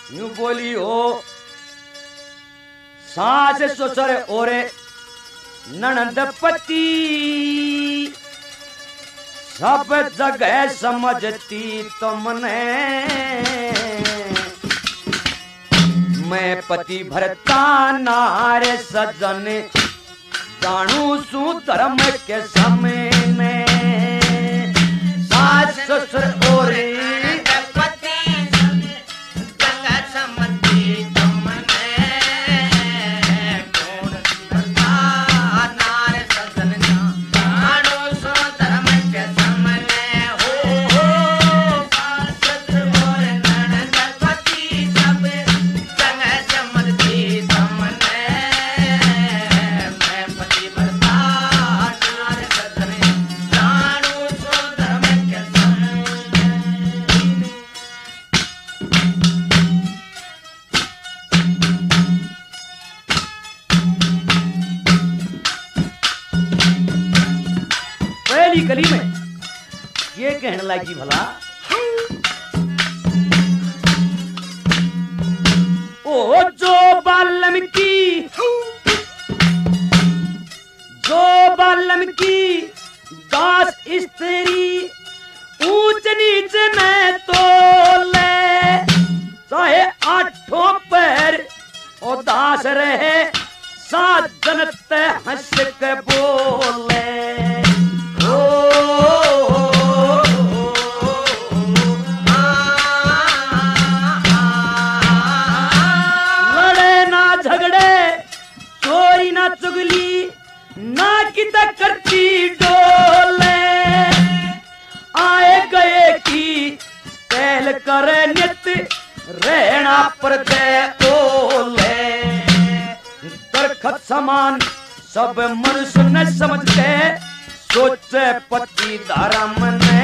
यूं बोली हो सास ससुर और ननद पति सब जगह समझती तुमने मैं पति भरता नारे सजन जानू सु धर्म के समय में सास ससुर और गली में ये कहने लगी भला ओ जो बालम की दास स्त्री ऊंच नीच में तो ले चाहे आठों पैर और दास रहे सात जनते हंस के बोले लड़े ना झगड़े चोरी ना चुगली ना किता करती डोले आए गए की पहल करे नित रहना पर दे ओले दरखत समान सब मनुष्य न समझते सोचे पति धर्म ने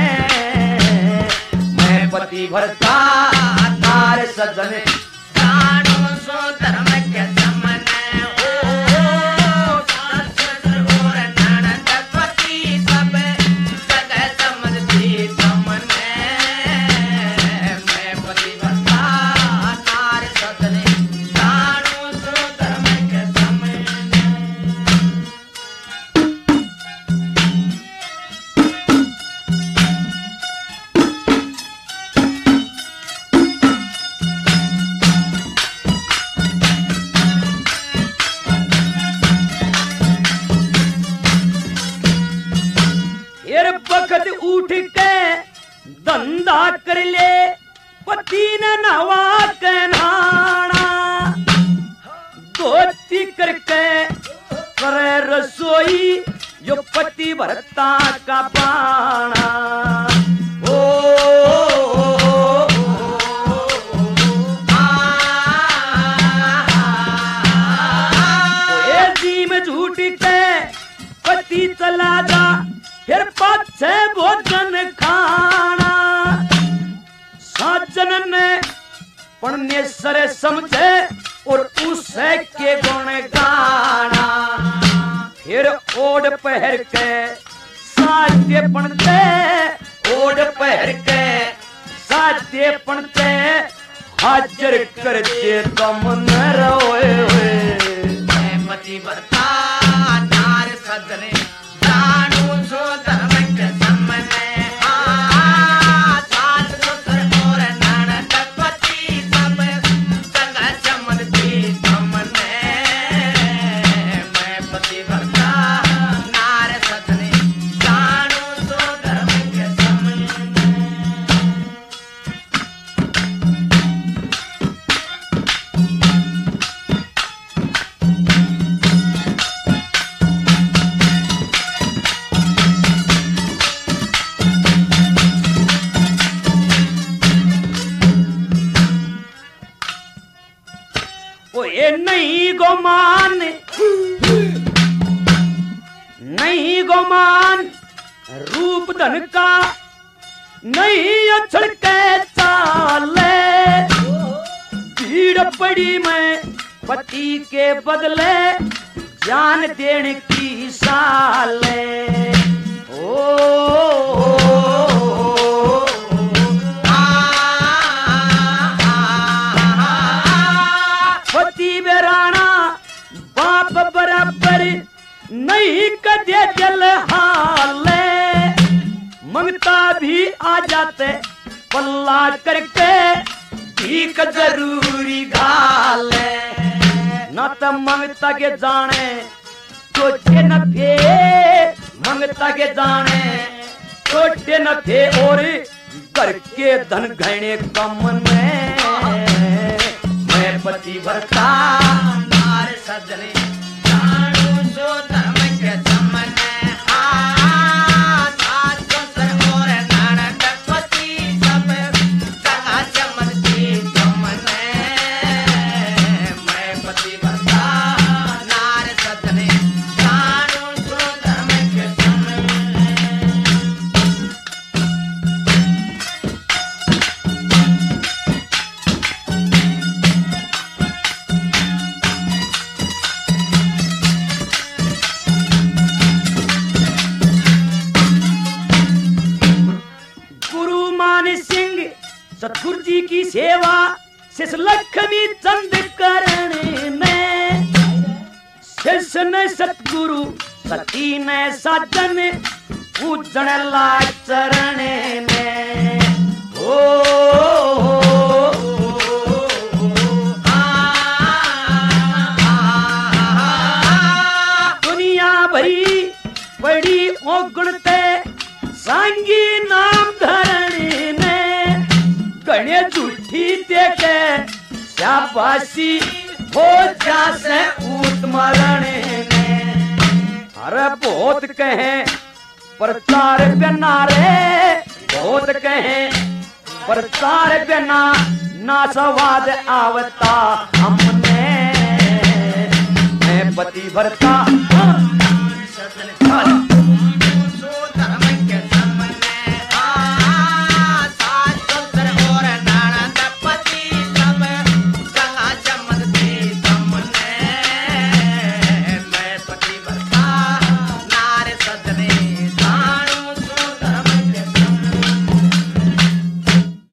मैं पति भरता नार सजन जानू सो धर्म के समने ओ और ननद पति सब जगह समझती तुमने मैं पति भरता नार सजन जानू सो धर्म के समने वक्त उठ के धंधा कर ले पति ने नवा के नाना धोती करके करे रसोई जो पति भरता का बाणा जी में झूठ के पति चला जा फिर पाछे भोजन खाना साजन ने परमेश्वर समझे और उसे के गुण गाना फिर ओढ़ पहर के साध्य पणते ओढ़ पहर के साध्य पणते हाजिर कर दे तुम न रोए मैं पति भरता नार सजने जानू सो धर्म के समने सास ससुर और ननद पति सब जगह समझती तुमने मैं पति भरता नार सजने जानू सो धर्म के समने नहीं गोमान रूप धन का नहीं अछड़ के चाले भीड़ पड़ी मैं पति के बदले जान देने की साले ला करके ठीक जरूरी गाले न तो मंगता के जाने छोटे न थे मंगता के जाने छोटे न थे और करके धन गहने कम में मैं पति भरता नार सजने जानू सो धर्म के समने सतगुरु जी की सेवा शिष लक्ष्मी चंद करने में शिष ने सतगुरु सती ने साजन पूजन ला चरण में दुनिया भरी बड़ी ओगुणते सांगी नाम धरणी ने गणे झूठी देखे शाबाशी हो जासे उत्मरण में अरे बहुत कहे प्रचार बिना रे बहुत कहे प्रचार बिना ना स्वाद आवता हमने मैं पति भरता